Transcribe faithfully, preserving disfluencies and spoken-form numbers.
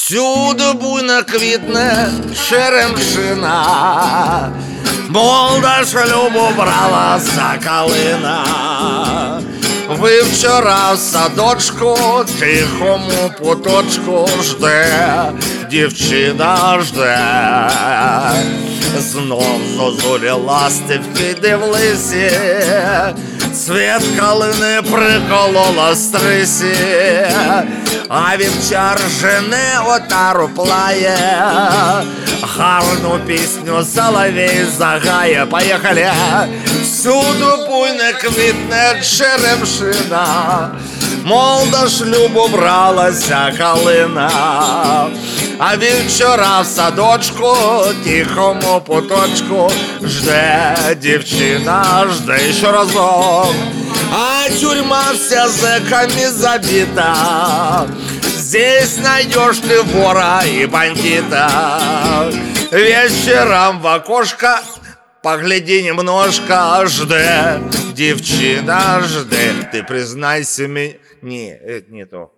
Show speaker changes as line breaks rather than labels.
Всюди буйно квітне черемшина, молода шлюбу бралася калина. Ви вчора в садочку, тихому поточку жде, дівчина жде. Знов зозулі ластівки дивлися, цвіт калини приколола стрисі, а вівчар жене отару плає, гарну пісню соловей загає. Поїхали! Всюди буйне квітне черемшина, молода шлюбу бралася калина. А вівчора в садочку, тихому поточку жде, дівчина жде. Ще разок. А тюрьма вся зэками забита, здесь найдешь ты вора и бандита. Вечером в окошко погляди немножко, жде, девчина жде. Ты признайся мне... Не, это не то.